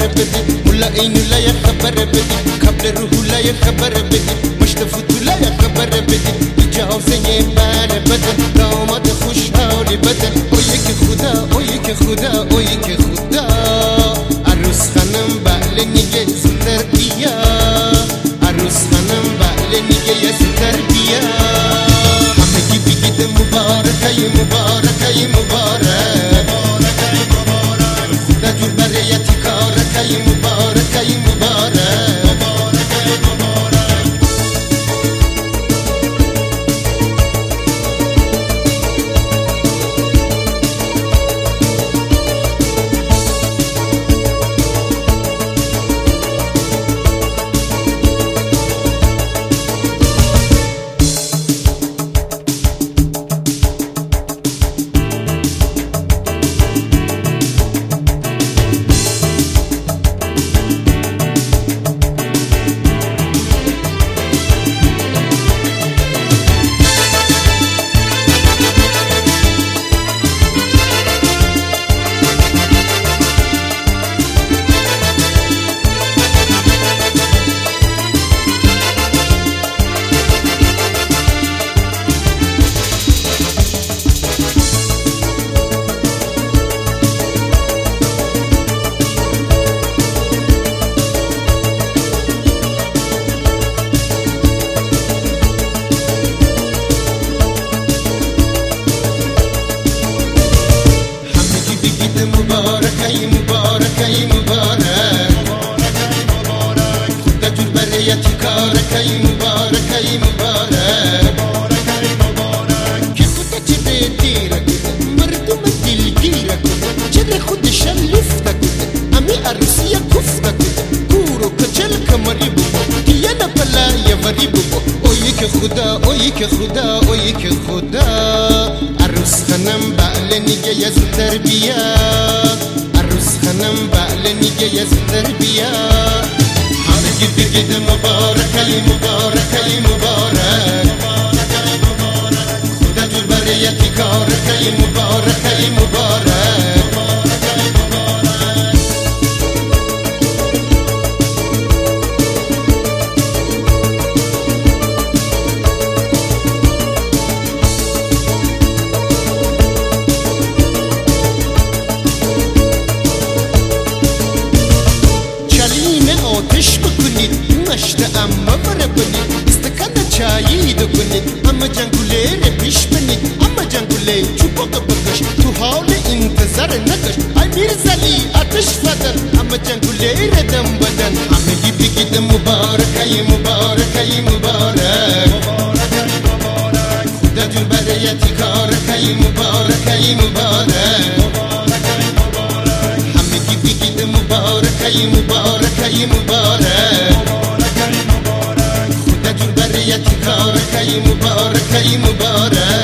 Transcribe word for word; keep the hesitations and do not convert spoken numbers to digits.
بدي ملا عين لا يا خبر بدي قبل روح لا يا خبر بدي مشتفت لا يا خبر بدي جاوزني بال بدن داماد خوش حالی بدن اوی که خدا اوی که خدا اوی که خدا عروس خانم بله نیگه زندر بیا عروس خانم بله نیگه یه زندر بیا همه کی بگید مبارک ای مبارک ای مبارک خدا جور برایتی کارک ای مبارک ای مبارک مبارک ای مبارک ای مبارک خدا جور برایتی کارک ای مبارک ای مبارک که خدا چه دیره کنه مردم دلگیره کنه چه خود شلفته کنه امی عروسی کفته کنه کورو کچل کمری ببو دیه نپلا یه وری ببو اوی که خدا اوی که خدا اوی که خدا عروس خانم بله نیگه یه زودتر بیا عروس خانم بله نیگه یه زودتر بیا همه گی بگید مبارک ای مبارک ای مبارک خدا جور برایتی کارک ای مبارک ای مبارک آتش بکنید مشت اما بره بنید استکان چایی دو کنید اما جنگوله پیش بنید اما جنگوله چوباق بکش تو حال انتظار نکش ای میرزلی آتش بدن اما جنگوله ردم بدن همه گی بگید مبارک ای مبارک ای مبارک خدا جور برایتی کارک ای مبارک ای مبارک همه گی بگید مبارک ای مبارک ای مبارک خدا جور برایتی کارک ای مبارک ای مبارک